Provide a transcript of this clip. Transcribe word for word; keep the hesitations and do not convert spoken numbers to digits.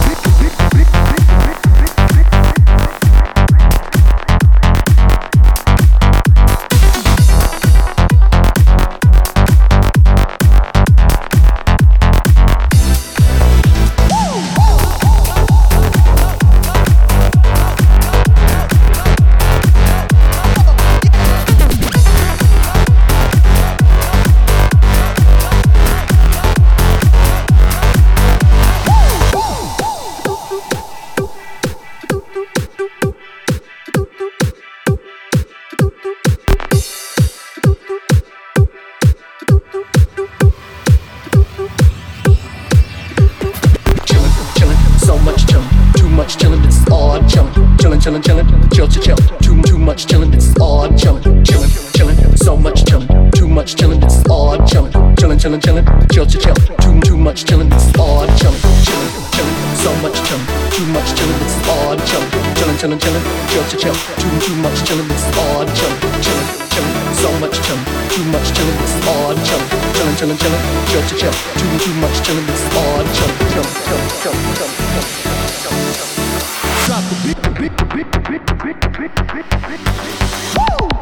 chillin', chillin', chill, chill, chill. Too, too much chillin', it's all chillin', chillin', chillin'. So much chillin', too much chillin', it's all chillin', chillin', chillin', chillin', chill, chill, chill. Too, too much chillin', it's all chillin', chillin', chillin'. So much chillin', too much chillin', it's all chillin', chillin', chillin', chillin', chill, chill, chill. Too, too much chillin', it's all chillin', chillin', chillin'. So much chillin', too much chillin', it's all chillin', chillin', chillin', chillin', chill, chill, chill. Too, too much chillin', it's all chillin', chillin', chillin', chillin', chillin'. Drop the beat, beat, beat, beat, beat, beat, beat, beat. Woo!